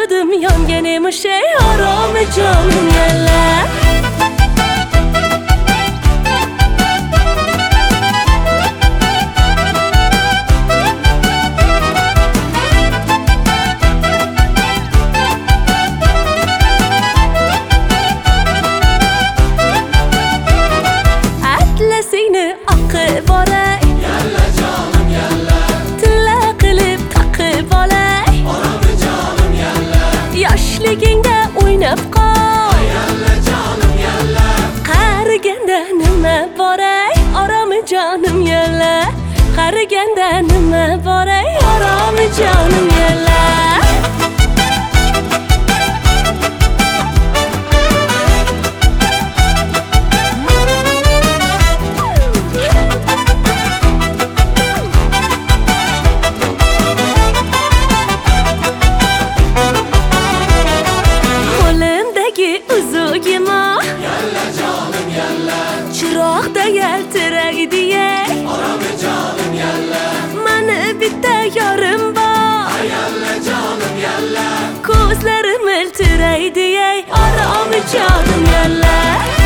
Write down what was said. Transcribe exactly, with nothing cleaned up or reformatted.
Ko'rdim yonganim şey harom canım yalla. Atlasini oqib olay, Yalla canım yalla, tilla qilib taqib olay. Orami canım yalla, Yoshligingda o'ynab qol, Yalla canım yalla, qariganda nima boray, orami jonim yalla. Qariganda nima boray, orami jonim yalla. Uzugima Yalla canım yalla, chiroqda yaltiraydi ey. Orami canım yalla, Mana bitta yorim bor, Yalla canım yalla, ko'zlarim miltiraydi ey. Orami jonim yalla.